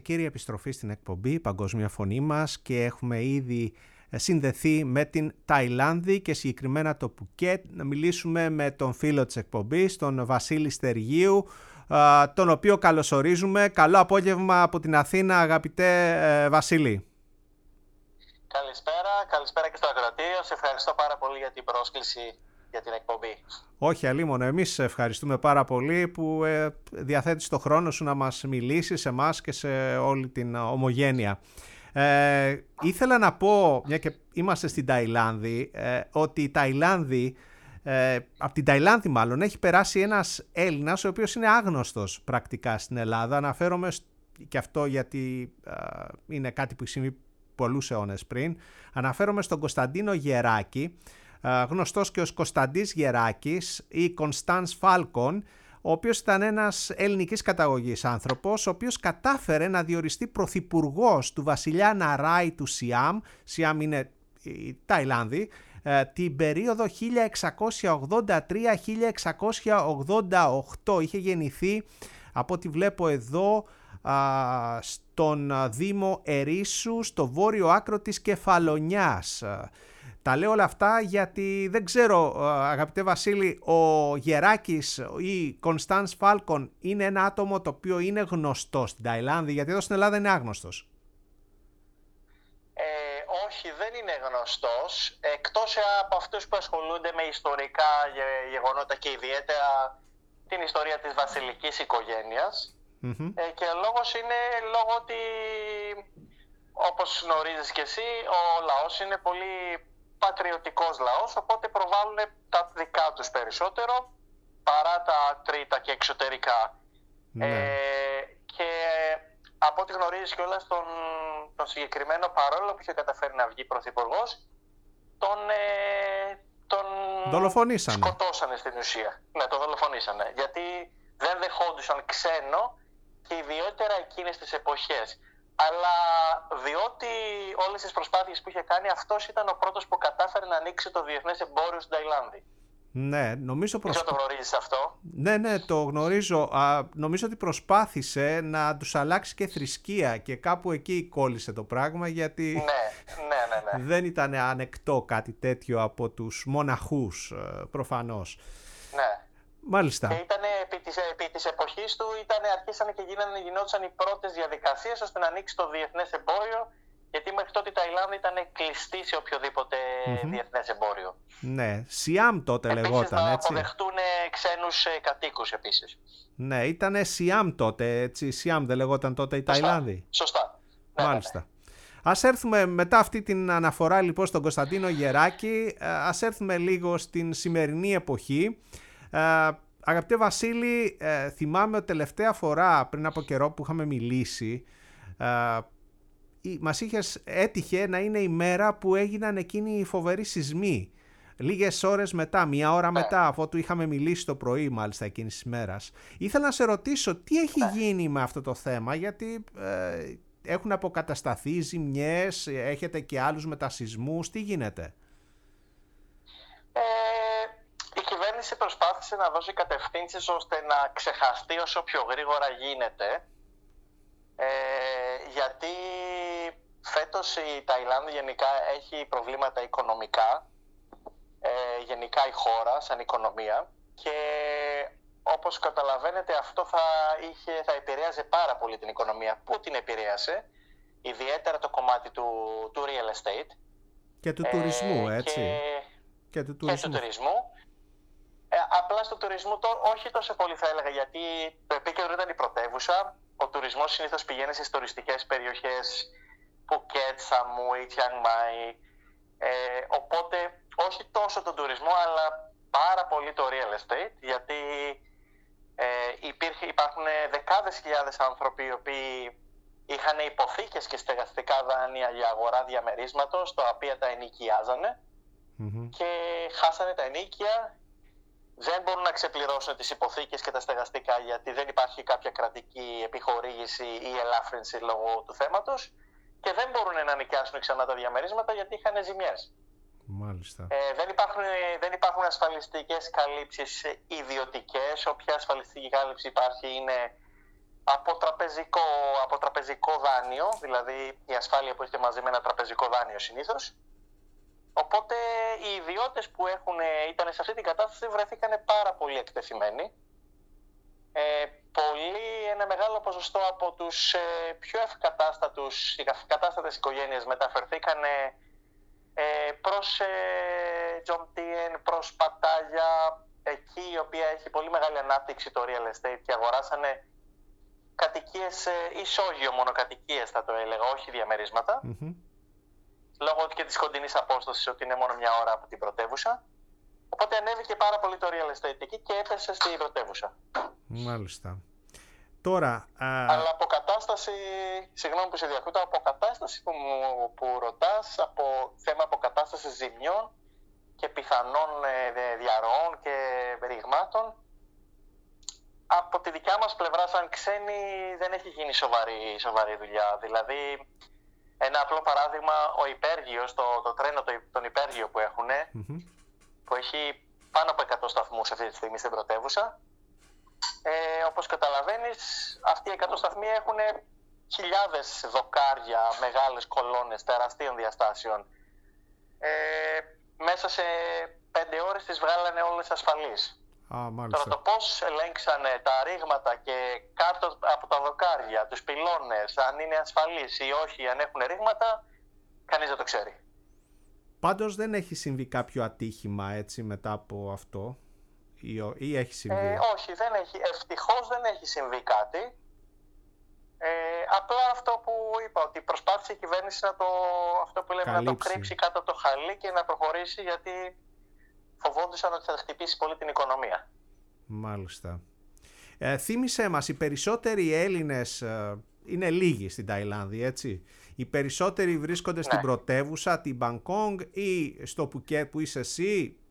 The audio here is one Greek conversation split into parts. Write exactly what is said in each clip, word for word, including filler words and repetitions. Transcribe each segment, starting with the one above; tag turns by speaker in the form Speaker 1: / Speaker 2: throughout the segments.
Speaker 1: κύριοι, επιστροφή στην εκπομπή Παγκόσμια Φωνή μας και έχουμε ήδη συνδεθεί με την Ταϊλάνδη και συγκεκριμένα το Πουκέτ να μιλήσουμε με τον φίλο της εκπομπής, τον Βασίλη Στεργίου, τον οποίο καλωσορίζουμε. Καλό απόγευμα από την Αθήνα, αγαπητέ Βασίλη.
Speaker 2: Καλησπέρα, καλησπέρα και στο ακροατήριο. Σε ευχαριστώ πάρα πολύ για την πρόσκληση για την εκπομπή.
Speaker 1: Όχι αλίμονο, εμείς ευχαριστούμε πάρα πολύ που ε, διαθέτεις το χρόνο σου να μας μιλήσεις σε εμάς και σε όλη την ομογένεια. Ε, ήθελα να πω, μια και είμαστε στην Ταϊλάνδη, ε, ότι η Ταϊλάνδη, ε, από την Ταϊλάνδη μάλλον, έχει περάσει ένας Έλληνας ο οποίος είναι άγνωστος πρακτικά στην Ελλάδα. Αναφέρομαι και αυτό γιατί ε, είναι κάτι που έχει συμβεί πολλούς αιώνες πριν. Αναφέρομαι στον Κωνσταντίνο Γεράκη, γνωστός και ως Κωνσταντής Γεράκης ή Κωνσταντς Φάλκον, ο οποίος ήταν ένας ελληνικής καταγωγής άνθρωπος, ο οποίος κατάφερε να διοριστεί πρωθυπουργός του βασιλιά Ναράι του Σιάμ, Σιάμ είναι η Ταϊλάνδη, την περίοδο χίλια εξακόσια ογδόντα τρία με χίλια εξακόσια ογδόντα οκτώ. Είχε γεννηθεί, από ό,τι βλέπω εδώ, στον Δήμο Ερήσου, στο βόρειο άκρο της Κεφαλονιάς. Τα λέω όλα αυτά γιατί δεν ξέρω, αγαπητέ Βασίλη, ο Γεράκης ή Κωνσταντς Φάλκον είναι ένα άτομο το οποίο είναι γνωστό στην Ταϊλάνδη, γιατί εδώ στην Ελλάδα είναι άγνωστος.
Speaker 2: Ε, όχι, δεν είναι γνωστός, εκτός από αυτούς που ασχολούνται με ιστορικά γεγονότα και ιδιαίτερα την ιστορία της βασιλικής οικογένειας. Mm-hmm. Ε, και ο λόγος είναι λόγω ότι, όπως γνωρίζεις και εσύ, ο λαός είναι πολύ πατριωτικός λαός, οπότε προβάλλουν τα δικά τους περισσότερο παρά τα τρίτα και εξωτερικά. Mm. Ε, και από ό,τι γνωρίζεις κιόλας τον, τον συγκεκριμένο, παρόλο που είχε καταφέρει να βγει πρωθυπουργός, τον, ε, τον
Speaker 1: δολοφονήσανε.
Speaker 2: Σκοτώσανε στην ουσία. Ναι, τον δολοφονήσανε. Γιατί δεν δεχόντουσαν ξένο και ιδιαίτερα εκείνες τις εποχές. Αλλά διότι όλες τις προσπάθειες που είχε κάνει, αυτός ήταν ο πρώτος που κατάφερε να ανοίξει το διεθνές εμπόριο στην Ταϊλάνδη.
Speaker 1: Ναι, νομίζω προσπ...
Speaker 2: το γνωρίζεις αυτό.
Speaker 1: Ναι, ναι, το γνωρίζω. Α, νομίζω ότι προσπάθησε να τους αλλάξει και θρησκεία και κάπου εκεί κόλλησε το πράγμα, γιατί
Speaker 2: ναι, ναι, ναι, ναι.
Speaker 1: δεν ήταν ανεκτό κάτι τέτοιο από τους μοναχούς, προφανώς.
Speaker 2: Ναι.
Speaker 1: Μάλιστα.
Speaker 2: Και ήταν επί της, επί της εποχής του, ήτανε, αρχίσανε και γίνανε, γινόντουσαν οι πρώτες διαδικασίες ώστε να ανοίξει το διεθνές εμπόριο, γιατί μέχρι τότε η Ταϊλάνδη ήταν κλειστή σε οποιοδήποτε mm-hmm. διεθνές εμπόριο.
Speaker 1: Ναι, Σιάμ τότε
Speaker 2: επίσης,
Speaker 1: λεγόταν,
Speaker 2: να
Speaker 1: έτσι.
Speaker 2: Να αποδεχτούν ξένους κατοίκους επίσης.
Speaker 1: Ναι, ήτανε Σιάμ τότε, έτσι. Σιάμ δεν λεγόταν τότε η
Speaker 2: Σωστά.
Speaker 1: Ταϊλάνδη.
Speaker 2: Σωστά.
Speaker 1: Μάλιστα.
Speaker 2: Ναι, ναι.
Speaker 1: Ας έρθουμε μετά αυτή την αναφορά λοιπόν στον Κωνσταντίνο Γεράκη, ας έρθουμε λίγο στην σημερινή εποχή. Ε, αγαπητέ Βασίλη, ε, θυμάμαι ότι τελευταία φορά πριν από καιρό που είχαμε μιλήσει, ε, μας είχες, έτυχε να είναι η μέρα που έγιναν εκείνοι οι φοβεροί σεισμοί. Λίγες ώρες μετά, μία ώρα μετά, αφού του είχαμε μιλήσει το πρωί μάλιστα εκείνης της μέρας. Ήθελα να σε ρωτήσω τι έχει γίνει με αυτό το θέμα, γιατί ε, έχουν αποκατασταθεί ζημιές, έχετε και άλλους μετασεισμούς, τι γίνεται?
Speaker 2: Ε, η κυβέρνηση προσπάθησε να δώσει κατευθύνσεις ώστε να ξεχαστεί όσο πιο γρήγορα γίνεται, ε, γιατί φέτος η Ταϊλάνδη γενικά έχει προβλήματα οικονομικά, ε, γενικά η χώρα σαν οικονομία, και όπως καταλαβαίνετε αυτό θα, είχε, θα επηρέαζε πάρα πολύ την οικονομία. Πού την επηρέασε? Ιδιαίτερα το κομμάτι του, του real estate.
Speaker 1: Και του ε, τουρισμού, έτσι.
Speaker 2: Και,
Speaker 1: και του τουρισμού.
Speaker 2: Και του τουρισμού. Ε, απλά στο τουρισμό το, όχι τόσο πολύ θα έλεγα, γιατί το επίκεντρο ήταν η πρωτεύουσα. Ο τουρισμός συνήθως πηγαίνει στις τουριστικές περιοχές Πουκέτ, Σαμούι, Τσιάνγκ Μάι. Ε, οπότε όχι τόσο τον τουρισμό, αλλά πάρα πολύ το real estate, γιατί ε, υπήρχε, υπάρχουν δεκάδες χιλιάδες άνθρωποι οι οποίοι είχαν υποθήκες και στεγαστικά δάνεια για αγορά διαμερίσματος, τα οποία τα ενοικιάζανε mm-hmm. και χάσανε τα ενοίκια. Δεν μπορούν να ξεπληρώσουν τις υποθήκες και τα στεγαστικά, γιατί δεν υπάρχει κάποια κρατική επιχορήγηση ή ελάφρυνση λόγω του θέματος, και δεν μπορούν να νοικιάσουν ξανά τα διαμερίσματα γιατί είχαν ζημιές.
Speaker 1: Μάλιστα.
Speaker 2: Ε, δεν, υπάρχουν, δεν υπάρχουν ασφαλιστικές καλύψεις ιδιωτικές. Όποια ασφαλιστική κάλυψη υπάρχει είναι από τραπεζικό, από τραπεζικό δάνειο, δηλαδή η ασφάλεια που έχετε μαζί με ένα τραπεζικό δάνειο συνήθως. Οπότε οι ιδιώτες που έχουν, ήταν σε αυτή την κατάσταση βρεθήκαν πάρα πολύ εκτεθειμένοι. Ε, πολύ, ένα μεγάλο ποσοστό από τους ε, πιο ευκατάστατους, ευκατάστατες οικογένειες μεταφερθήκαν ε, προς ε, Τζομτίεν, προς Πατάγια, εκεί η οποία έχει πολύ μεγάλη ανάπτυξη το real estate και αγοράσανε κατοικίες, ε, ισόγειο μονοκατοικίες θα το έλεγα, όχι διαμερίσματα. Mm-hmm. Λόγω και της κοντινής απόστασης ότι είναι μόνο μια ώρα από την πρωτεύουσα. Οπότε ανέβηκε πάρα πολύ το real estate εκεί και έπεσε στην πρωτεύουσα.
Speaker 1: Μάλιστα. Τώρα... Α...
Speaker 2: Αλλά αποκατάσταση, συγγνώμη που σε διακόπτω, αποκατάσταση που, μου, που ρωτάς, από θέμα αποκατάστασης ζημιών και πιθανών ε, διαρροών και ρηγμάτων, από τη δικιά μας πλευρά σαν ξένοι δεν έχει γίνει σοβαρή, σοβαρή δουλειά. Δηλαδή, ένα απλό παράδειγμα, ο Υπέργειος, το, το τρένο το, τον Υπέργειο που έχουν, mm-hmm. που έχει πάνω από εκατό σταθμούς αυτή τη στιγμή στην πρωτεύουσα. Ε, όπως καταλαβαίνεις, αυτοί οι εκατό σταθμοί έχουν χιλιάδες δοκάρια, μεγάλες κολόνες τεραστίων διαστάσεων. Ε, μέσα σε πέντε ώρες τις βγάλανε όλες ασφαλείς.
Speaker 1: Ah,
Speaker 2: Τώρα το πώς ελέγξανε τα ρήγματα και κάτω από τα δοκάρια, τους πυλώνες, αν είναι ασφαλείς ή όχι, αν έχουν ρήγματα, κανείς δεν το ξέρει.
Speaker 1: Πάντως δεν έχει συμβεί κάποιο ατύχημα έτσι μετά από αυτό ή, ή έχει συμβεί?
Speaker 2: Ε, όχι, δεν έχει. Ευτυχώς δεν έχει συμβεί κάτι. Ε, απλά αυτό που είπα, ότι προσπάθησε η κυβέρνηση να το, αυτό που λέμε, να το κρύψει κάτω από το χαλί και να προχωρήσει, γιατί φοβόντουσαν ότι θα χτυπήσει πολύ την οικονομία.
Speaker 1: Μάλιστα. Ε, θύμισέ μας, οι περισσότεροι Έλληνες ε, είναι λίγοι στην Ταϊλάνδη, έτσι? Οι περισσότεροι βρίσκονται ναι. στην πρωτεύουσα, την Μπανκόγκ, ή στο Πουκέτ που είσαι εσύ?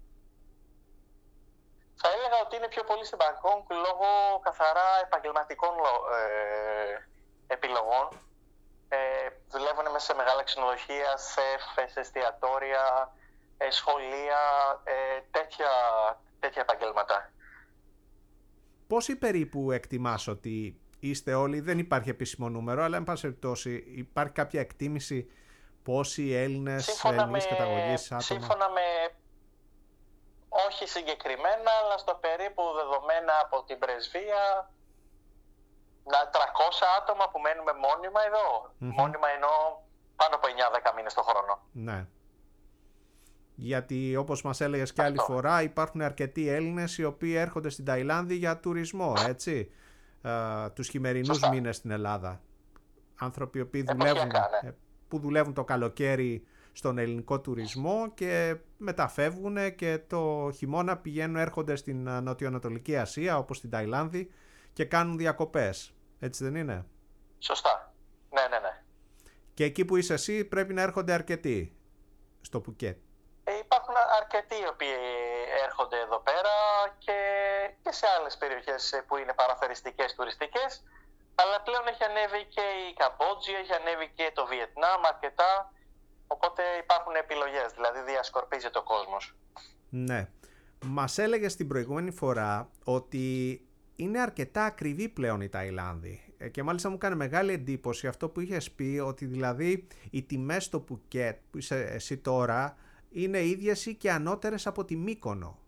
Speaker 2: Θα έλεγα ότι είναι πιο πολύ στην Μπανκόγκ λόγω καθαρά επαγγελματικών ε, επιλογών. Ε, δουλεύουν μέσα σε μεγάλα ξενοδοχεία, σεφ, εστιατόρια, ε, σχολεία, ε, τέτοια, τέτοια επαγγέλματα.
Speaker 1: Πόσοι περίπου εκτιμάς ότι είστε όλοι? Δεν υπάρχει επίσημο νούμερο, αλλά εν πάση περιπτώσει υπάρχει κάποια εκτίμηση πόσοι Έλληνες, Έλληνες καταγωγής άτομα?
Speaker 2: Σύμφωνα με, όχι συγκεκριμένα, αλλά στο περίπου δεδομένα από την πρεσβεία, τριακόσια άτομα που μένουμε μόνιμα εδώ. Mm-hmm. Μόνιμα εννοώ πάνω από εννιά δέκα μήνες το χρόνο.
Speaker 1: Ναι. Γιατί όπως μας έλεγες και άλλη φορά, υπάρχουν αρκετοί Έλληνες οι οποίοι έρχονται στην Ταϊλάνδη για τουρισμό, έτσι, uh, τους χειμερινούς Σωστά. μήνες στην Ελλάδα. Άνθρωποι οι οποίοι δουλεύουν,
Speaker 2: ναι.
Speaker 1: που δουλεύουν το καλοκαίρι στον ελληνικό τουρισμό και μεταφεύγουν και το χειμώνα πηγαίνουν, έρχονται στην Νοτιοανατολική Ασία, όπως στην Ταϊλάνδη, και κάνουν διακοπές. Έτσι δεν είναι?
Speaker 2: Σωστά. Ναι, ναι, ναι.
Speaker 1: Και εκεί που είσαι εσύ πρέπει να έρχονται αρκετοί στο Πουκέτ.
Speaker 2: Ε, υπάρχουν αρκετοί οι οποίοι έρχονται εδώ πέρα και, και σε άλλες περιοχές που είναι παραθεριστικές, τουριστικές, αλλά πλέον έχει ανέβει και η Καμπότζη, έχει ανέβει και το Βιετνάμ αρκετά, οπότε υπάρχουν επιλογές, δηλαδή διασκορπίζεται ο κόσμος.
Speaker 1: Ναι. Μας έλεγες την προηγούμενη φορά ότι είναι αρκετά ακριβή πλέον η Ταϊλάνδη και μάλιστα μου κάνει μεγάλη εντύπωση αυτό που είχες πει, ότι δηλαδή οι τιμές στο Πουκέτ που είσαι εσύ τώρα είναι ίδιες ή και ανώτερες από τη Μύκονο.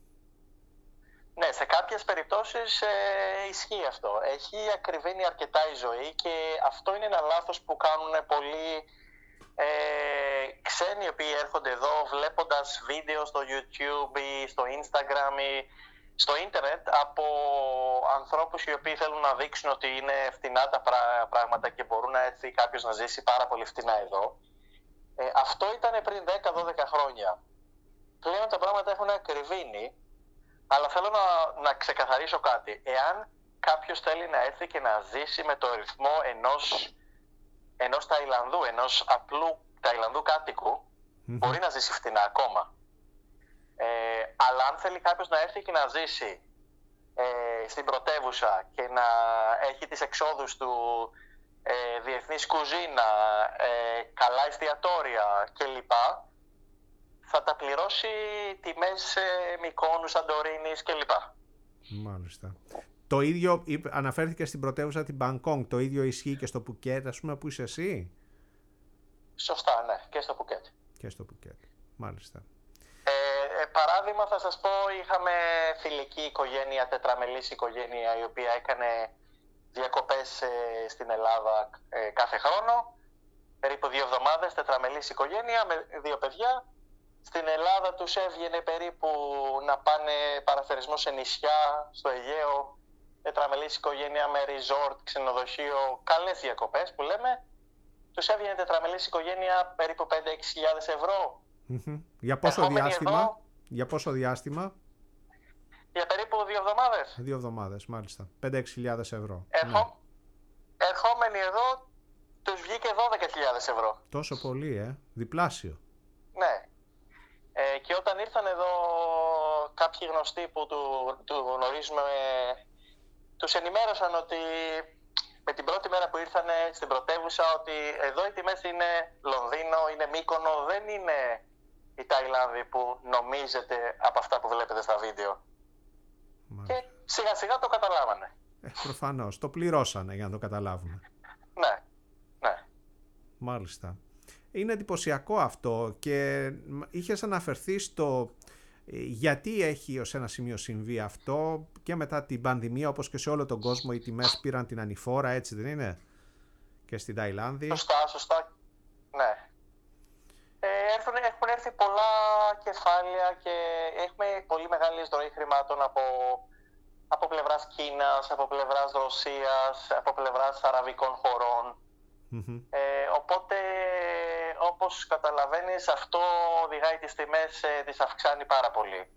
Speaker 2: Ναι, σε κάποιες περιπτώσεις ε, ισχύει αυτό. Έχει ακριβήνει αρκετά η ζωή και αυτό είναι ένα λάθος που κάνουν πολλοί ε, ξένοι οι οποίοι έρχονται εδώ βλέποντας βίντεο στο YouTube ή στο Instagram ή στο ίντερνετ από ανθρώπους οι οποίοι θέλουν να δείξουν ότι είναι φτηνά τα πράγματα και μπορούν να έρθει κάποιος να ζήσει πάρα πολύ φτηνά εδώ. Ε, αυτό ήταν πριν δέκα με δώδεκα χρόνια. Πλέον τα πράγματα έχουν ακριβήνει, αλλά θέλω να, να ξεκαθαρίσω κάτι. Εάν κάποιος θέλει να έρθει και να ζήσει με το ρυθμό ενός, ενός Ταϊλανδού, ενός απλού Ταϊλανδού κάτοικου, mm-hmm. μπορεί να ζήσει φτηνά ακόμα. Ε, αλλά αν θέλει κάποιος να έρθει και να ζήσει ε, στην πρωτεύουσα και να έχει τις εξόδους του, ε, διεθνής κουζίνα, ε, καλά εστιατόρια κλπ, θα τα πληρώσει τιμές ε, Μυκόνου, Σαντορίνης κλπ.
Speaker 1: Μάλιστα. Το ίδιο αναφέρθηκε στην πρωτεύουσα την Μπανκόγκ, το ίδιο ισχύει και στο Πουκέτ, ας πούμε, που είσαι εσύ?
Speaker 2: Σωστά, ναι, και στο Πουκέτ.
Speaker 1: Και στο Πουκέτ, μάλιστα.
Speaker 2: Ε, παράδειγμα θα σας πω, είχαμε φιλική οικογένεια, τετραμελής οικογένεια, η οποία έκανε διακοπές ε, στην Ελλάδα ε, κάθε χρόνο, περίπου δύο εβδομάδες, τετραμελής οικογένεια με δύο παιδιά. Στην Ελλάδα τους έβγαινε περίπου να πάνε παραθερισμό σε νησιά, στο Αιγαίο, τετραμελής οικογένεια με resort, ξενοδοχείο, καλές διακοπές που λέμε. Τους έβγαινε τετραμελής οικογένεια περίπου πέντε με έξι χιλιάδες ευρώ.
Speaker 1: Mm-hmm. Για πόσο
Speaker 2: Ερχόμενοι
Speaker 1: διάστημα?
Speaker 2: Εδώ,
Speaker 1: για πόσο διάστημα?
Speaker 2: Για περίπου δύο εβδομάδες.
Speaker 1: Δύο εβδομάδες, μάλιστα. πέντε με έξι χιλιάδες ευρώ.
Speaker 2: Ερχό...
Speaker 1: Ναι.
Speaker 2: Ερχόμενοι εδώ, τους βγήκε δώδεκα χιλιάδες ευρώ.
Speaker 1: Τόσο πολύ, ε. Διπλάσιο.
Speaker 2: Ναι. Ε, και όταν ήρθαν εδώ κάποιοι γνωστοί που του, του γνωρίζουμε, τους ενημέρωσαν ότι με την πρώτη μέρα που ήρθαν στην πρωτεύουσα ότι εδώ οι τιμές είναι Λονδίνο, είναι Μύκονο, δεν είναι η Ταϊλάνδη που νομίζετε από αυτά που βλέπετε στα βίντεο. Μάλιστα. Και σιγά σιγά το καταλάβανε.
Speaker 1: Ε, προφανώς, το πληρώσανε για να το καταλάβουν.
Speaker 2: Ναι, ναι.
Speaker 1: Μάλιστα. Είναι εντυπωσιακό αυτό και είχες αναφερθεί στο γιατί έχει ως ένα σημείο συμβεί αυτό και μετά την πανδημία, όπως και σε όλο τον κόσμο οι τιμές πήραν την ανηφόρα, έτσι δεν είναι? Και στην Ταϊλάνδη.
Speaker 2: Σωστά, σωστά, ναι. Ε, έχουν, έχουν έρθει πολλά κεφάλαια και έχουμε πολύ μεγάλη εισρωή χρημάτων από, από πλευράς Κίνας, από πλευράς Ρωσίας, από πλευράς αραβικών χωρών. Mm-hmm. Ε, οπότε, όπως καταλαβαίνεις, αυτό οδηγάει τις τιμές, ε, τις αυξάνει πάρα πολύ.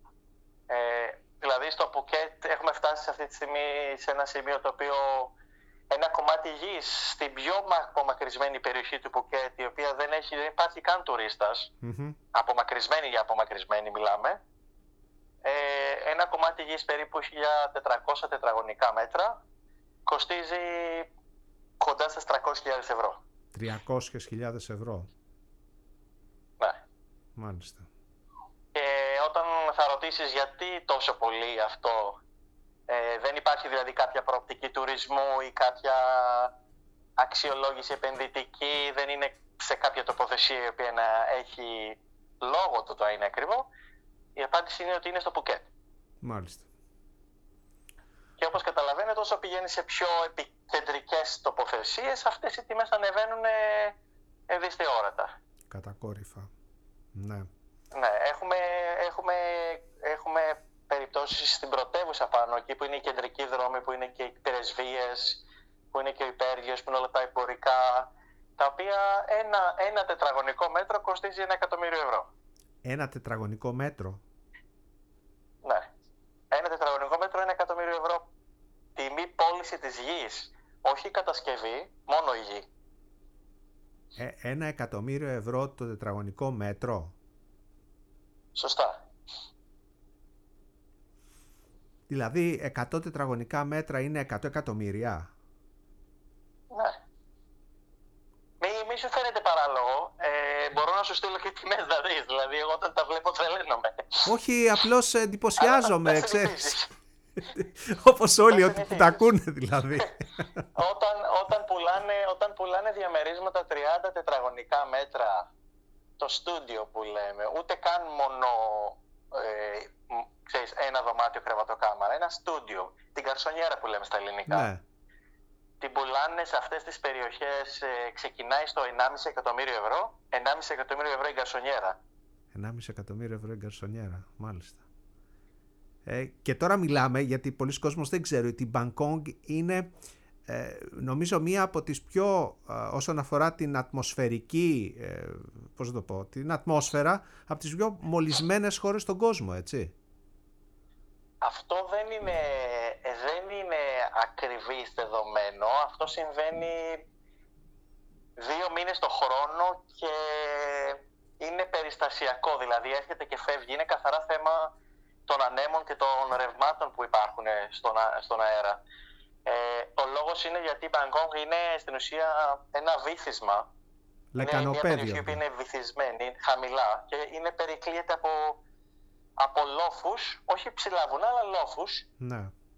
Speaker 2: Ε, δηλαδή στο Πουκέτ έχουμε φτάσει αυτή τη στιγμή σε ένα σημείο το οποίο ένα κομμάτι γης στην πιο απομακρυσμένη περιοχή του Πουκέτ, η οποία δεν, έχει, δεν υπάρχει καν τουρίστας, mm-hmm. απομακρυσμένη για απομακρυσμένη μιλάμε, ε, ένα κομμάτι γης περίπου χίλια τετρακόσια τετραγωνικά μέτρα κοστίζει κοντά στις τριακόσιες χιλιάδες ευρώ.
Speaker 1: τριακόσιες χιλιάδες ευρώ.
Speaker 2: Ναι.
Speaker 1: Μάλιστα.
Speaker 2: Και όταν θα ρωτήσεις γιατί τόσο πολύ αυτό, ε, δεν υπάρχει δηλαδή κάποια προοπτική τουρισμού ή κάποια αξιολόγηση επενδυτική, δεν είναι σε κάποια τοποθεσία η οποία να έχει λόγο το το είναι ακριβό, η απάντηση είναι ότι είναι στο Πουκέτ.
Speaker 1: Μάλιστα.
Speaker 2: Και όπως καταλαβαίνετε, όσο πηγαίνει σε πιο επικεντρικές τοποθεσίες, αυτές οι τιμές ανεβαίνουν ε, δυσθεώρατα.
Speaker 1: Κατακόρυφα. Ναι.
Speaker 2: Ναι, έχουμε, έχουμε, έχουμε περιπτώσεις στην πρωτεύουσα πάνω, εκεί που είναι οι κεντρικοί δρόμοι, που είναι και οι πρεσβείες, που είναι και ο υπέργειος, που είναι όλα τα εμπορικά, τα οποία ένα, ένα τετραγωνικό μέτρο κοστίζει ένα εκατομμύριο ευρώ.
Speaker 1: Ένα τετραγωνικό μέτρο?
Speaker 2: Ναι. Ένα τετραγωνικό μέτρο, ένα εκατομμύριο ευρώ. Τιμή πώληση της γης, όχι η κατασκευή, μόνο η γη.
Speaker 1: Ε, ένα εκατομμύριο ευρώ το τετραγωνικό μέτρο.
Speaker 2: Σωστά.
Speaker 1: Δηλαδή εκατό τετραγωνικά μέτρα είναι εκατό εκατομμύρια.
Speaker 2: Ναι. Μη, μη σου φαίνεται παράλογο. Ε, μπορώ να σου στείλω και τιμές να δεις. Δηλαδή εγώ όταν τα βλέπω τρελαίνομαι.
Speaker 1: Όχι, απλώς εντυπωσιάζομαι, ξέρεις. Όπως όλοι ότι τα ακούνε δηλαδή.
Speaker 2: όταν, όταν, πουλάνε, όταν πουλάνε διαμερίσματα τριάντα τετραγωνικά μέτρα, το στούντιο που λέμε, ούτε καν μόνο ε, ξέρεις, ένα δωμάτιο κρεβατοκάμαρα, ένα στούντιο, την καρσονιέρα που λέμε στα ελληνικά. Ναι. Την πουλάνε σε αυτές τις περιοχές, ε, ξεκινάει στο ενάμιση εκατομμύριο ευρώ, ενάμιση εκατομμύριο ευρώ η γκαρσονιέρα.
Speaker 1: ενάμιση εκατομμύριο ευρώ η γκαρσονιέρα, μάλιστα. Ε, και τώρα μιλάμε, γιατί πολλοί κόσμος δεν ξέρει, ότι η Μπανκόγκ είναι ε, νομίζω μία από τις πιο, ε, όσον αφορά την ατμοσφαιρική, ε, πώς να το πω, την ατμόσφαιρα, από τις πιο μολυσμένες χώρες στον κόσμο, έτσι.
Speaker 2: Αυτό δεν είναι, δεν είναι ακριβής δεδομένο. Αυτό συμβαίνει δύο μήνες το χρόνο και είναι περιστασιακό. Δηλαδή έρχεται και φεύγει. Είναι καθαρά θέμα των ανέμων και των ρευμάτων που υπάρχουν στον, στον αέρα. Ε, ο λόγος είναι γιατί η Μπανκόγκ είναι στην ουσία ένα βύθισμα. Είναι μια περιοχή που είναι βυθισμένη, χαμηλά, και είναι περικλείεται από, από λόφους, όχι ψηλά βουνά, αλλά λόφους.
Speaker 1: Ναι.
Speaker 2: Και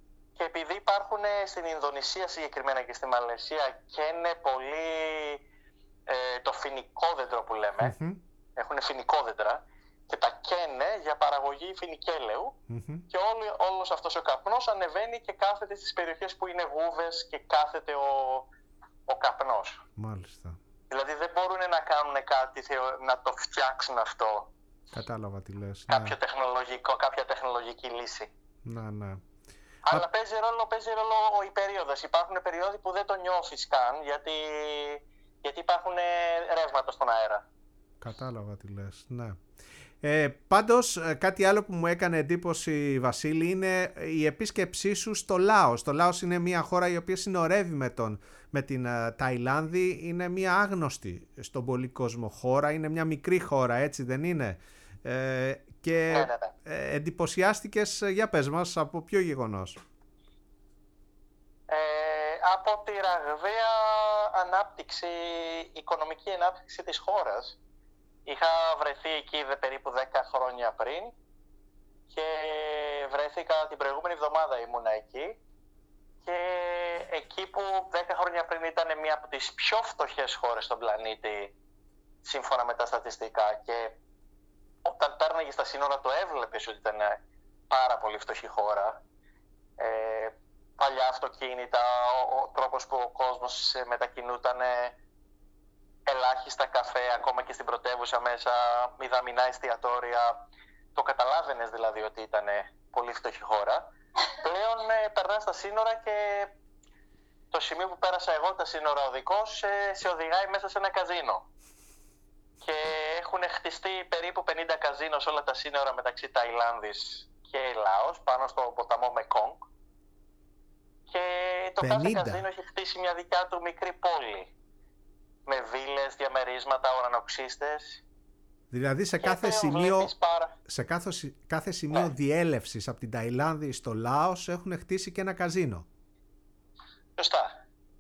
Speaker 2: και επειδή υπάρχουν στην Ινδονησία συγκεκριμένα και στη Μαλαισία και είναι πολύ ε, το φοινικόδεντρο που λέμε, mm-hmm. έχουν φοινικόδεντρα και τα καίνε για παραγωγή φοινικέλαιου mm-hmm. και όλο, όλος αυτός ο καπνός ανεβαίνει και κάθεται στις περιοχές που είναι βούδες και κάθεται ο, ο καπνός.
Speaker 1: Μάλιστα.
Speaker 2: Δηλαδή δεν μπορούν να κάνουν κάτι, να το φτιάξουν αυτό.
Speaker 1: Κατάλαβα τι λες.
Speaker 2: Κάποιο ναι. τεχνολογικό, κάποια τεχνολογική λύση.
Speaker 1: Ναι, ναι.
Speaker 2: Αλλά Α... παίζει ρόλο, παίζει ρόλο η περίοδος. Υπάρχουν περίοδοι που δεν το νιώθεις καν, γιατί, γιατί υπάρχουν ρεύματα στον αέρα.
Speaker 1: Κατάλαβα τι λες, ναι. Ε, πάντως κάτι άλλο που μου έκανε εντύπωση, Βασίλη, είναι η επίσκεψή σου στο Λάος. Το Λάος είναι μια χώρα η οποία συνορεύει με, τον, με την uh, Ταϊλάνδη. Είναι μια άγνωστη στον πολύ κόσμο χώρα. Είναι μια μικρή χώρα, έτσι δεν είναι? Ε, και
Speaker 2: ναι, ναι, ναι.
Speaker 1: Ε, εντυπωσιάστηκες, για πες μας, από ποιο γεγονός?
Speaker 2: Ε, από τη ραγδαία ανάπτυξη, οικονομική ανάπτυξη της χώρας. Είχα βρεθεί εκεί δε, περίπου δέκα χρόνια πριν και βρέθηκα την προηγούμενη εβδομάδα ήμουνα εκεί και εκεί που δέκα χρόνια πριν ήταν μια από τις πιο φτωχές χώρες στον πλανήτη σύμφωνα με τα στατιστικά και όταν πέρναγες στα σύνορα το έβλεπες ότι ήταν πάρα πολύ φτωχή χώρα. Ε, παλιά αυτοκίνητα, ο, ο τρόπος που ο κόσμος μετακινούταν, ελάχιστα καφέ, ακόμα και στην πρωτεύουσα μέσα, μηδαμινά εστιατόρια. Το καταλάβαινες δηλαδή ότι ήταν πολύ φτωχή χώρα. Πλέον ε, περνάς στα σύνορα και το σημείο που πέρασα εγώ, τα σύνορα οδικός, ε, σε οδηγάει μέσα σε ένα καζίνο. Και έχουν χτιστεί περίπου πενήντα καζίνο σε όλα τα σύνορα μεταξύ Ταϊλάνδης και Λάος, πάνω στο ποταμό Μεκόγκ. Και το πενήντα. Κάθε καζίνο έχει χτίσει μια δικιά του μικρή πόλη. Με βίλες, διαμερίσματα, ουρανοξύστες.
Speaker 1: Δηλαδή σε κάθε σημείο,
Speaker 2: πάρα...
Speaker 1: σε κάθε, κάθε σημείο ναι. διέλευσης από την Ταϊλάνδη στο Λάος έχουν χτίσει και ένα καζίνο.
Speaker 2: Σωστά.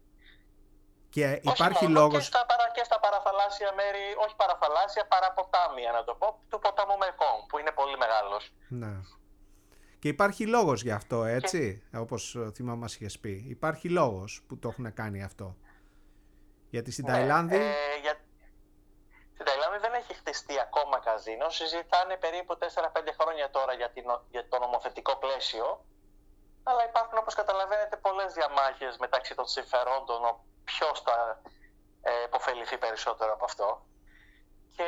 Speaker 1: Και υπάρχει όχι λόγος...
Speaker 2: Και στα, παρα, και στα παραθαλάσσια μέρη, όχι παραθαλάσσια, παραποτάμια να το πω, του ποταμού Μεκόγκ, που είναι πολύ μεγάλος.
Speaker 1: Ναι. Και υπάρχει λόγος γι' αυτό, έτσι, και... όπως θυμάμαι μας είχες πει. Υπάρχει λόγος που το έχουν κάνει αυτό. Γιατί στην ναι, Ταϊλάνδη...
Speaker 2: Ε, για... Στην Ταϊλάνδη δεν έχει χτιστεί ακόμα καζίνο. Συζητάνε περίπου τέσσερα πέντε χρόνια τώρα για, την... για το νομοθετικό πλαίσιο. Αλλά υπάρχουν, όπως καταλαβαίνετε, πολλές διαμάχες μεταξύ των συμφερόντων. Ποιος θα ε, υποφεληθεί περισσότερο από αυτό. Και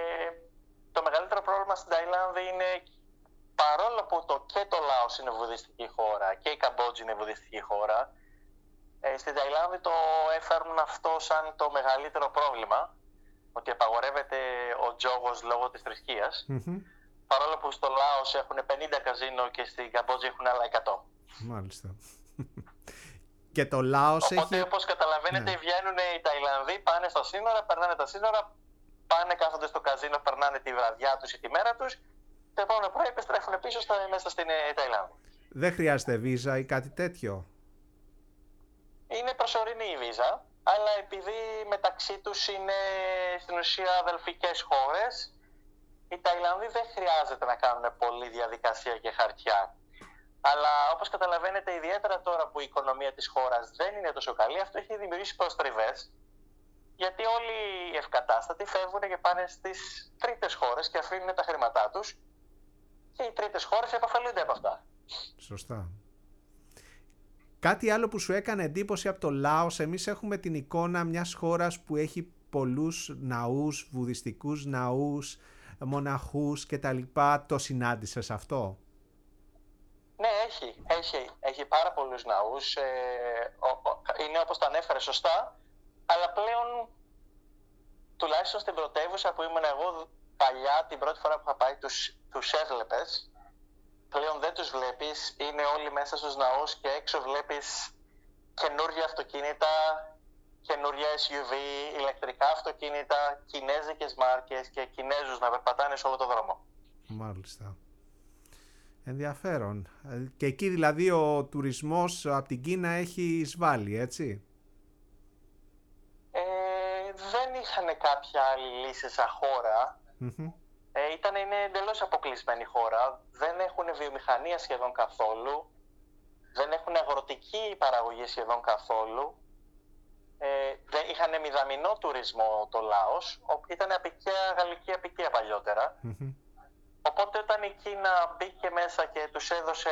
Speaker 2: το μεγαλύτερο πρόβλημα στην Ταϊλάνδη είναι, παρόλο που το, και το Λάος είναι βουδιστική χώρα και η Καμπότζη είναι βουδιστική χώρα, ε, στην Ταϊλάνδη το έφερνουν αυτό σαν το μεγαλύτερο πρόβλημα, ότι απαγορεύεται ο τζόγος λόγω της θρησκείας, mm-hmm. παρόλο που στο Λάος έχουν πενήντα καζίνο και στην Καμπότζη έχουν άλλα εκατό.
Speaker 1: Μάλιστα. Και το Λάος
Speaker 2: Οπότε,
Speaker 1: έχει...
Speaker 2: όπως καταλαβαίνετε, ναι. βγαίνουν οι Ταϊλανδοί, πάνε στα σύνορα, περνάνε τα σύνορα, πάνε, κάθονται στο καζίνο, περνάνε τη βραδιά τους ή τη μέρα τους, το επόμενο πρωί επιστρέφουν πίσω στα, μέσα στην Ταϊλάνδη.
Speaker 1: Δεν χρειάζεται βίζα ή κάτι τέτοιο?
Speaker 2: Είναι προσωρινή η βίζα, αλλά επειδή μεταξύ τους είναι στην ουσία αδελφικές χώρες, οι Ταϊλανδοί δεν χρειάζεται να κάνουν πολλή διαδικασία και χαρτιά. Αλλά όπως καταλαβαίνετε, ιδιαίτερα τώρα που η οικονομία της χώρας δεν είναι τόσο καλή, αυτό έχει δημιουργήσει προστριβές. Γιατί όλοι οι ευκατάστατοι φεύγουν και πάνε στις τρίτες χώρες και αφήνουν τα χρήματά τους. Και οι τρίτες χώρες επωφελούνται από αυτά.
Speaker 1: Σωστά. Κάτι άλλο που σου έκανε εντύπωση από το Λάος, εμείς έχουμε την εικόνα μιας χώρας που έχει πολλούς ναούς, βουδιστικούς ναούς, μοναχούς κτλ. Το συνάντησες αυτό?
Speaker 2: Ναι, έχει, έχει, έχει πάρα πολλούς ναούς, ε, ο, ο, είναι όπως το ανέφερε σωστά, αλλά πλέον, τουλάχιστον στην πρωτεύουσα που ήμουν εγώ παλιά, την πρώτη φορά που είχα πάει, τους, τους έβλεπες, πλέον δεν τους βλέπεις, είναι όλοι μέσα στους ναούς και έξω βλέπεις καινούργια αυτοκίνητα, καινούργια ες γιου βι, ηλεκτρικά αυτοκίνητα, κινέζικες μάρκες και Κινέζους να περπατάνε σε όλο το δρόμο.
Speaker 1: Μάλιστα. Ενδιαφέρον. Και εκεί δηλαδή ο τουρισμός από την Κίνα έχει εισβάλει, έτσι?
Speaker 2: Ε, δεν είχαν κάποια άλλη λύση σαν χώρα. Mm-hmm. Ε, ήταν, είναι εντελώς αποκλεισμένη χώρα. Δεν έχουν βιομηχανία σχεδόν καθόλου. δεν έχουν αγροτική παραγωγή σχεδόν καθόλου. Ε, δεν είχαν μηδαμινό τουρισμό το Λάος, ήταν απικία, γαλλική απικία παλιότερα.
Speaker 1: Mm-hmm.
Speaker 2: Οπότε όταν η Κίνα μπήκε μέσα και τους έδωσε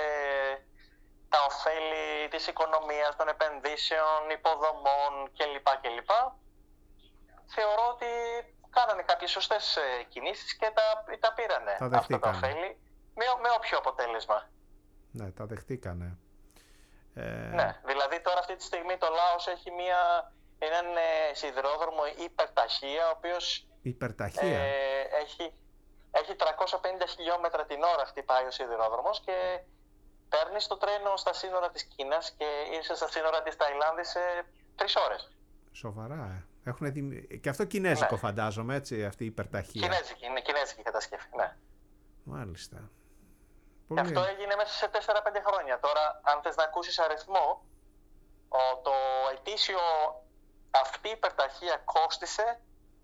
Speaker 2: τα ωφέλη της οικονομίας, των επενδύσεων, υποδομών κλπ. κλπ. Θεωρώ ότι κάνανε κάποιες σωστές κινήσεις και τα, τα πήρανε
Speaker 1: τα
Speaker 2: αυτά τα ωφέλη με, με όποιο αποτέλεσμα.
Speaker 1: Ναι, τα δεχτήκανε. Ε...
Speaker 2: Ναι, δηλαδή τώρα αυτή τη στιγμή το Λάος έχει μια, έναν ε, σιδηρόδρομο υπερταχεία, ο οποίος
Speaker 1: υπερταχεία.
Speaker 2: Ε, έχει, έχει τριακόσια πενήντα χιλιόμετρα την ώρα χτυπάει ο σιδηρόδρομος και παίρνεις το τρένο στα σύνορα της Κίνας και είσαι στα σύνορα της Ταϊλάνδης σε τρεις ώρες.
Speaker 1: Σοβαρά, ε. Έχουν δι... Και αυτό κινέζικο, ναι. Φαντάζομαι, έτσι, αυτή η υπερταχεία.
Speaker 2: Κινέζικη, είναι κινέζικη κατασκευή, ναι.
Speaker 1: Μάλιστα.
Speaker 2: Και αυτό έγινε μέσα σε τέσσερα πέντε χρόνια. Τώρα, αν θες να ακούσεις αριθμό, το ετήσιο αυτή η υπερταχεία κόστισε,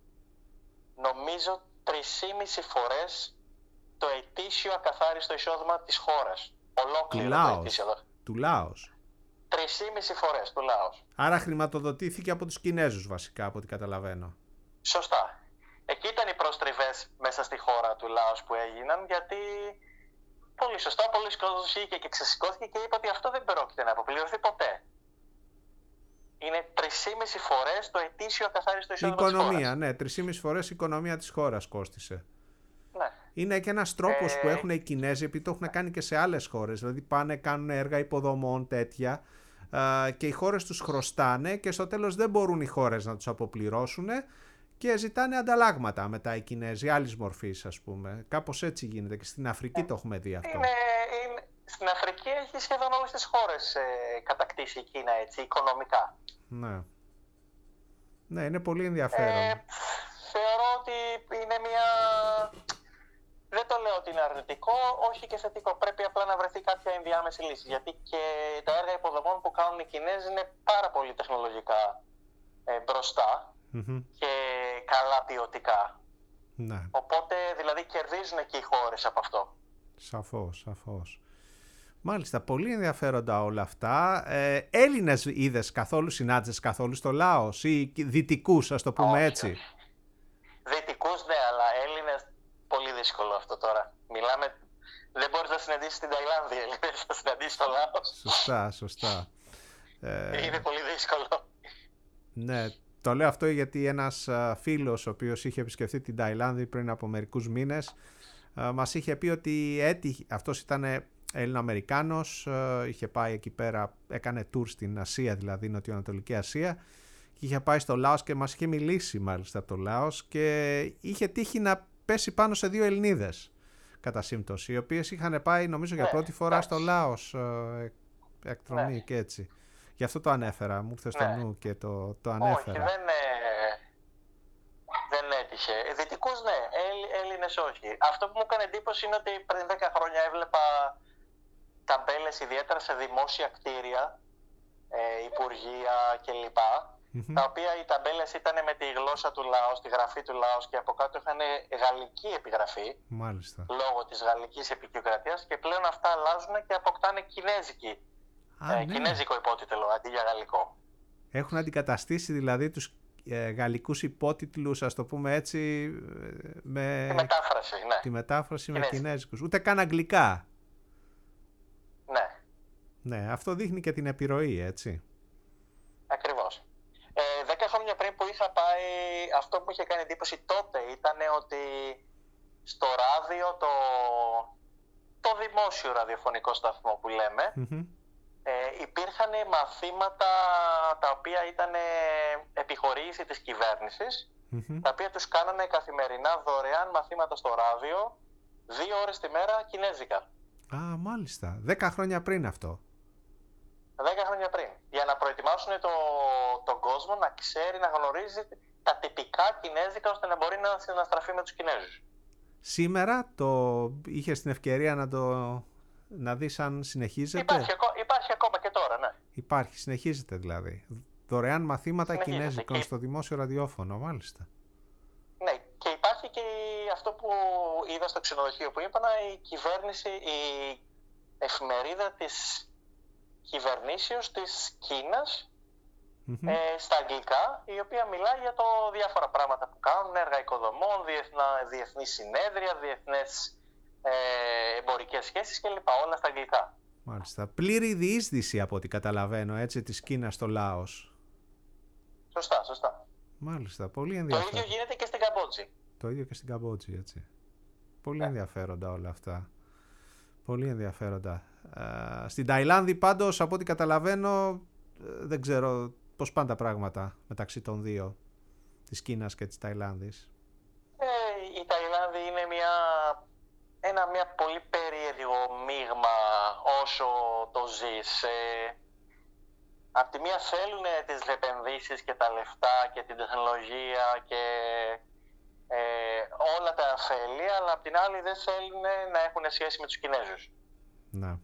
Speaker 2: νομίζω, τρεις και μισή φορές το ετήσιο ακαθάριστο εισόδημα της χώρας. Ολόκληρο
Speaker 1: του
Speaker 2: το
Speaker 1: Λάος.
Speaker 2: ετήσιο εδώ.
Speaker 1: Του Λάος.
Speaker 2: Τρεις και μισή φορές του Λάος.
Speaker 1: Άρα χρηματοδοτήθηκε από τους Κινέζους βασικά, από ό,τι καταλαβαίνω.
Speaker 2: Σωστά. Εκεί ήταν οι προστριβές μέσα στη χώρα του Λάος που έγιναν, γιατί πολύ σωστά, πολλοί κόσμος βγήκε και ξεσηκώθηκε και είπε ότι αυτό δεν πρόκειται να αποπληρωθεί ποτέ. Είναι τρεις και μισή φορές το ετήσιο ακαθάριστο εισόδημα της χώρας. Η οικονομία,
Speaker 1: ναι, τρεις και μισή φορές η οικονομία της χώρας κόστισε.
Speaker 2: Ναι.
Speaker 1: Είναι και ένας τρόπος
Speaker 2: ε...
Speaker 1: που έχουν οι Κινέζοι, επειδή το έχουν κάνει και σε άλλες χώρες. Δηλαδή πάνε, κάνουν έργα υποδομών τέτοια και οι χώρες τους χρωστάνε και στο τέλος δεν μπορούν οι χώρες να τους αποπληρώσουν και ζητάνε ανταλλάγματα μετά οι Κινέζοι, άλλης μορφής, ας πούμε. Κάπως έτσι γίνεται και στην Αφρική το έχουμε δει αυτό.
Speaker 2: Είναι, είναι, στην Αφρική έχει σχεδόν όλες τις χώρες ε, κατακτήσει η Κίνα, έτσι, οικονομικά.
Speaker 1: Ναι. Ναι, είναι πολύ ενδιαφέρον.
Speaker 2: Ε, θεωρώ ότι είναι μια... Δεν το λέω ότι είναι αρνητικό, όχι και θετικό. Πρέπει απλά να βρεθεί κάποια ενδιάμεση λύση. Γιατί και τα έργα υποδομών που κάνουν οι Κινέζοι είναι πάρα πολύ τεχνολογικά ε, μπροστά mm-hmm. και καλά ποιοτικά.
Speaker 1: Ναι.
Speaker 2: Οπότε δηλαδή κερδίζουν και οι χώρες από αυτό.
Speaker 1: Σαφώς, σαφώς. Μάλιστα, πολύ ενδιαφέροντα όλα αυτά. Ε, Έλληνες είδες καθόλου, συνάντησες καθόλου στο Λάος ή δυτικούς, ας το πούμε όχι, έτσι.
Speaker 2: Όχι. Δυτικούς ναι, αλλά Έλληνες πολύ δύσκολο αυτό τώρα. Μιλάμε, δεν μπορείς να συναντήσεις στην Ταϊλάνδη, Έλληνες, να συναντήσεις στο Λάος.
Speaker 1: Σωστά, σωστά.
Speaker 2: Ε, Είναι πολύ δύσκολο.
Speaker 1: Ναι, το λέω αυτό γιατί ένας φίλος ο οποίος είχε επισκεφτεί την Ταϊλάνδη πριν από μερικούς μήνες μας είχε πει ότι έτυχε, αυτός ήταν Έλληνο-Αμερικάνος, είχε πάει εκεί πέρα, έκανε tour στην Ασία, δηλαδή Νοτιοανατολική Ασία, και είχε πάει στο Λάος και μας είχε μιλήσει μάλιστα από το Λάος και είχε τύχει να πέσει πάνω σε δύο Ελληνίδες κατά σύμπτωση, οι οποίες είχαν πάει νομίζω για ναι, πρώτη φορά στο Λάος ε, εκδρομή ναι. και έτσι. Γι' αυτό το ανέφερα, μου ήρθε στο ναι. νου και το, το ανέφερα.
Speaker 2: Όχι, δεν, ε, δεν έτυχε. Δυτικούς ναι, Έλληνες όχι. Αυτό που μου έκανε εντύπωση είναι ότι πριν δέκα χρόνια έβλεπα ταμπέλες ιδιαίτερα σε δημόσια κτίρια, ε, υπουργεία κλπ. Mm-hmm. Τα οποία οι ταμπέλες ήταν με τη γλώσσα του Λάος, τη γραφή του Λάος και από κάτω είχαν γαλλική επιγραφή. Μάλιστα. Λόγω της γαλλικής επικιοκρατίας και πλέον αυτά αλλάζουν και αποκτάνε κινέζικη. Α, ε, ναι. Κινέζικο υπότιτλο αντί για γαλλικό.
Speaker 1: Έχουν αντικαταστήσει δηλαδή τους ε, γαλλικούς υπότιτλους, ας το πούμε έτσι, με...
Speaker 2: Τη μετάφραση, ναι.
Speaker 1: Τη μετάφραση με κινέζικους. Ούτε καν αγγλικά.
Speaker 2: Ναι.
Speaker 1: Ναι, αυτό δείχνει και την επιρροή, έτσι.
Speaker 2: Ακριβώς. Ε, δέκα χρόνια πριν που είχα πάει, αυτό που μου είχε κάνει εντύπωση τότε ήταν ότι στο ράδιο, το, το δημόσιο ραδιοφωνικό σταθμό που λέμε, mm-hmm. ε, υπήρχαν μαθήματα τα οποία ήταν επιχορήγηση της κυβέρνησης, mm-hmm. τα οποία τους κάνανε καθημερινά δωρεάν μαθήματα στο ράδιο, δύο ώρες τη μέρα κινέζικα.
Speaker 1: Α, μάλιστα. Δέκα χρόνια πριν αυτό.
Speaker 2: Δέκα χρόνια πριν. Για να προετοιμάσουν το, τον κόσμο να ξέρει, να γνωρίζει τα τυπικά κινέζικα ώστε να μπορεί να συναστραφεί με τους Κινέζους.
Speaker 1: Σήμερα το είχες την ευκαιρία να το να δεις αν συνεχίζεται.
Speaker 2: Υπάρχει, υπάρχει ακόμα και τώρα, ναι.
Speaker 1: Υπάρχει, συνεχίζεται δηλαδή. Δωρεάν μαθήματα κινέζικων και... στο δημόσιο ραδιόφωνο, μάλιστα.
Speaker 2: Ναι, και υπάρχει και αυτό που είδα στο ξενοδοχείο που είπα, η κυβέρνηση, η εφημερίδα της κυβερνήσεως της Κίνας
Speaker 1: Mm-hmm.
Speaker 2: ε, στα αγγλικά, η οποία μιλάει για το διάφορα πράγματα που κάνουν, έργα οικοδομών, διεθνα, διεθνή συνέδρια, διεθνές ε, εμπορικές σχέσεις κλπ. Όλα στα αγγλικά.
Speaker 1: Μάλιστα. Πλήρη διείσδυση από ό,τι καταλαβαίνω, έτσι, της Κίνας στο Λάος.
Speaker 2: Σωστά, σωστά.
Speaker 1: Μάλιστα, πολύ ενδιαφέρον.
Speaker 2: Το ίδιο γίνεται και στην Καμπότζη.
Speaker 1: Το ίδιο και στην Καμπότζη, έτσι. Πολύ
Speaker 2: yeah.
Speaker 1: ενδιαφέροντα όλα αυτά. Πολύ ενδιαφέροντα. Ε, στην Ταϊλάνδη πάντως, από ό,τι καταλαβαίνω, δεν ξέρω πώς πάνε τα πράγματα μεταξύ των δύο, της Κίνας και της Ταϊλάνδης.
Speaker 2: Ε, η Ταϊλάνδη είναι μια, ένα μια πολύ περίεργο μείγμα όσο το ζεις. Ε, απ' τη μία θέλουν τις επενδύσεις και τα λεφτά και την τεχνολογία και ε, όλα τα ωφέλη, αλλά απ' την άλλη δεν θέλουν να έχουν σχέση με τους Κινέζους.
Speaker 1: Να.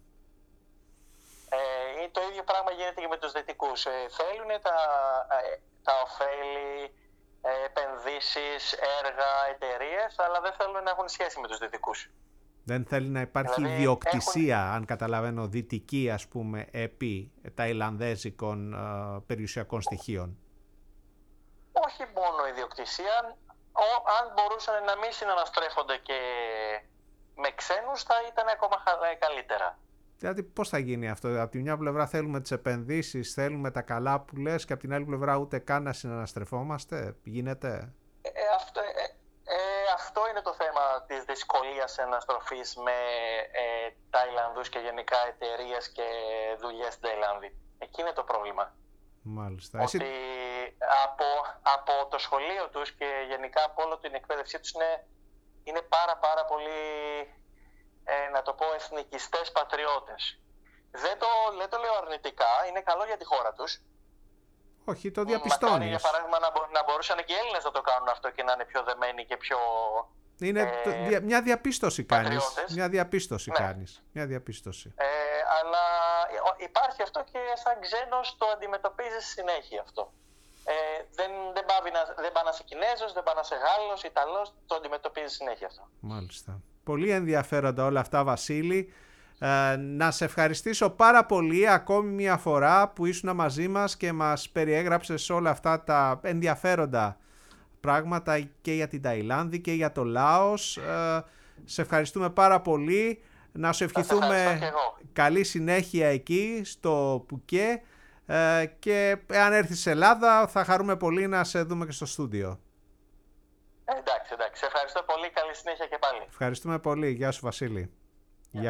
Speaker 2: Ε, το ίδιο πράγμα γίνεται και με τους Δυτικούς. Ε, θέλουν τα, ε, τα ωφέλη, ε, επενδύσεις, έργα, εταιρείες, αλλά δεν θέλουν να έχουν σχέση με τους Δυτικούς.
Speaker 1: Δεν θέλει να υπάρχει
Speaker 2: δηλαδή,
Speaker 1: ιδιοκτησία,
Speaker 2: έχουν...
Speaker 1: αν καταλαβαίνω, δυτική, ας πούμε, επί ταϊλανδέζικων ε, περιουσιακών στοιχείων.
Speaker 2: Όχι μόνο ιδιοκτησία. Ο, αν μπορούσαν να μην συναναστρέφονται και με ξένους, θα ήταν ακόμα καλύτερα.
Speaker 1: Δηλαδή πώς θα γίνει αυτό? Από τη μια πλευρά θέλουμε τις επενδύσεις, θέλουμε τα καλά που λες, και από την άλλη πλευρά ούτε καν να συναναστρεφόμαστε. Γίνεται?
Speaker 2: Ε, αυτό, ε, ε, αυτό είναι το θέμα της δυσκολίας αναστροφής με ε, Ταϊλανδούς και γενικά εταιρείες και δουλειές στην Ταϊλάνδη. Εκεί είναι το πρόβλημα.
Speaker 1: Μάλιστα.
Speaker 2: Ότι Εσύ... από, από το σχολείο τους και γενικά από όλη την εκπαίδευσή τους είναι, είναι πάρα πάρα πολύ... Ε, να το πω, εθνικιστές πατριώτες. Δεν το, δεν το λέω αρνητικά, είναι καλό για τη χώρα τους.
Speaker 1: Όχι, το διαπιστώνεις.
Speaker 2: Μακάρι, για παράδειγμα, να, μπο, να μπορούσαν και οι Έλληνες να το κάνουν αυτό και να είναι πιο δεμένοι και πιο...
Speaker 1: Είναι
Speaker 2: ε,
Speaker 1: το, δια, μια διαπίστωση κάνεις.
Speaker 2: πατριώτες.
Speaker 1: Μια διαπίστωση
Speaker 2: ναι.
Speaker 1: κάνεις. Μια διαπίστωση.
Speaker 2: Ε, αλλά υπάρχει αυτό και σαν ξένος το αντιμετωπίζεις συνέχεια αυτό. Ε, δεν, δεν, πάει να, δεν πάει να είσαι Κινέζος, δεν πάει να είσαι Γάλλος, Ιταλός, το αντιμετωπίζεις συνέχεια αυτό.
Speaker 1: Μάλιστα. Πολύ ενδιαφέροντα όλα αυτά, Βασίλη. Ε, να σε ευχαριστήσω πάρα πολύ ακόμη μια φορά που ήσουν μαζί μας και μας περιέγραψες όλα αυτά τα ενδιαφέροντα πράγματα και για την Ταϊλάνδη και για το Λάος. Ε, σε ευχαριστούμε πάρα πολύ. Να σου ευχηθούμε καλή συνέχεια εκεί στο Πουκέ, ε, και αν έρθεις σε Ελλάδα θα χαρούμε πολύ να σε δούμε και στο στούντιο.
Speaker 2: Εντάξει, εντάξει. Ευχαριστώ πολύ. Καλή συνέχεια και πάλι.
Speaker 1: Ευχαριστούμε πολύ. Γεια σου, Βασίλη.